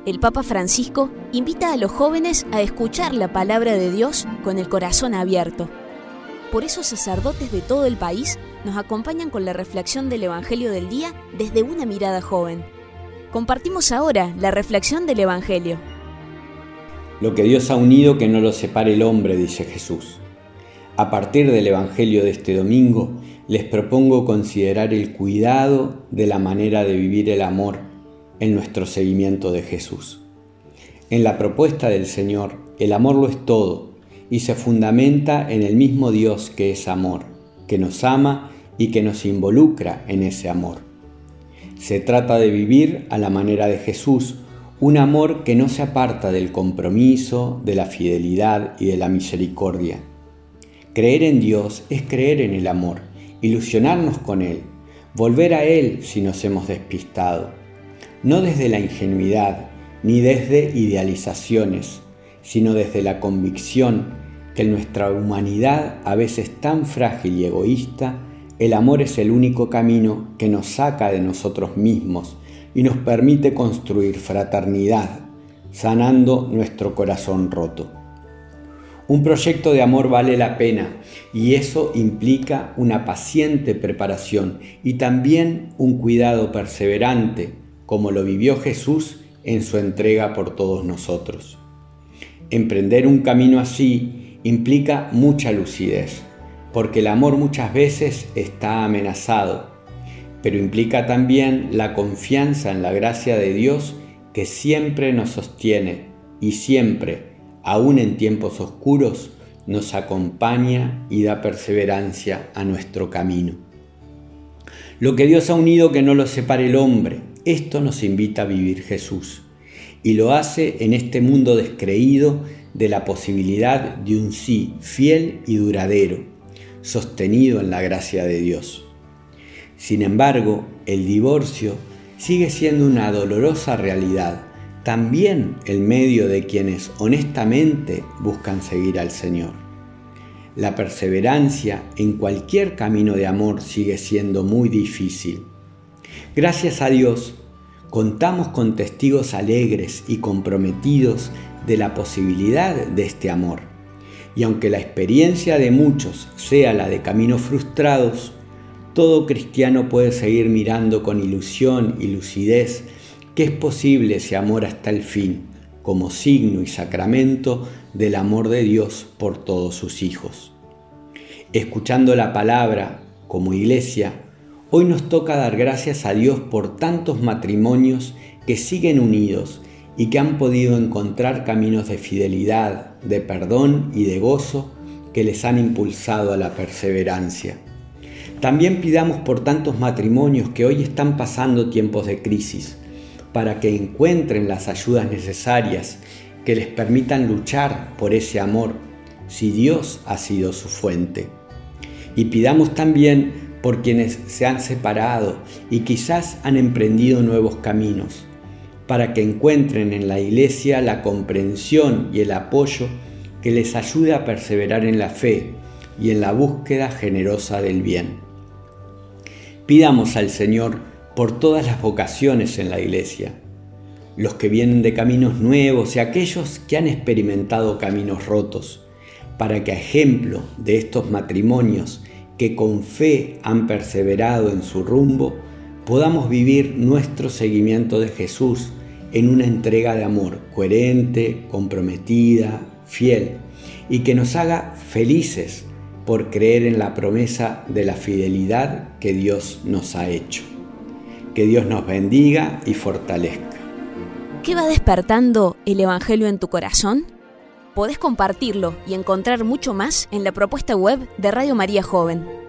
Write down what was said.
el Papa Francisco invita a los jóvenes a escuchar la palabra de Dios con el corazón abierto. Por eso sacerdotes de todo el país nos acompañan con la reflexión del Evangelio del día desde una mirada joven. Compartimos ahora la reflexión del Evangelio. Lo que Dios ha unido, que no lo separe el hombre, dice Jesús. A partir del Evangelio de este domingo, les propongo considerar el cuidado de la manera de vivir el amor en nuestro seguimiento de Jesús. En la propuesta del Señor, el amor lo es todo y se fundamenta en el mismo Dios que es amor, que nos ama y que nos involucra en ese amor. Se trata de vivir a la manera de Jesús, un amor que no se aparta del compromiso, de la fidelidad y de la misericordia. Creer en Dios es creer en el amor, ilusionarnos con Él, volver a Él si nos hemos despistado. No desde la ingenuidad ni desde idealizaciones, sino desde la convicción que en nuestra humanidad, a veces tan frágil y egoísta, el amor es el único camino que nos saca de nosotros mismos y nos permite construir fraternidad, sanando nuestro corazón roto. Un proyecto de amor vale la pena y eso implica una paciente preparación y también un cuidado perseverante, como lo vivió Jesús en su entrega por todos nosotros. Emprender un camino así implica mucha lucidez, porque el amor muchas veces está amenazado, pero implica también la confianza en la gracia de Dios que siempre nos sostiene y siempre, aún en tiempos oscuros, nos acompaña y da perseverancia a nuestro camino. Lo que Dios ha unido, que no lo separe el hombre. Esto nos invita a vivir Jesús y lo hace en este mundo descreído de la posibilidad de un sí fiel y duradero, sostenido en la gracia de Dios. Sin embargo, el divorcio sigue siendo una dolorosa realidad, también en medio de quienes honestamente buscan seguir al Señor. La perseverancia en cualquier camino de amor sigue siendo muy difícil. Gracias a Dios, contamos con testigos alegres y comprometidos de la posibilidad de este amor. Y aunque la experiencia de muchos sea la de caminos frustrados, todo cristiano puede seguir mirando con ilusión y lucidez que es posible ese amor hasta el fin, como signo y sacramento del amor de Dios por todos sus hijos. Escuchando la palabra como iglesia, hoy nos toca dar gracias a Dios por tantos matrimonios que siguen unidos y que han podido encontrar caminos de fidelidad, de perdón y de gozo que les han impulsado a la perseverancia. También pidamos por tantos matrimonios que hoy están pasando tiempos de crisis, para que encuentren las ayudas necesarias que les permitan luchar por ese amor, si Dios ha sido su fuente. Y pidamos también por quienes se han separado y quizás han emprendido nuevos caminos, para que encuentren en la Iglesia la comprensión y el apoyo que les ayude a perseverar en la fe y en la búsqueda generosa del bien. Pidamos al Señor por todas las vocaciones en la Iglesia, los que vienen de caminos nuevos y aquellos que han experimentado caminos rotos, para que a ejemplo de estos matrimonios que con fe han perseverado en su rumbo, podamos vivir nuestro seguimiento de Jesús en una entrega de amor coherente, comprometida, fiel, y que nos haga felices por creer en la promesa de la fidelidad que Dios nos ha hecho. Que Dios nos bendiga y fortalezca. ¿Qué va despertando el Evangelio en tu corazón? Podés compartirlo y encontrar mucho más en la propuesta web de Radio María Joven.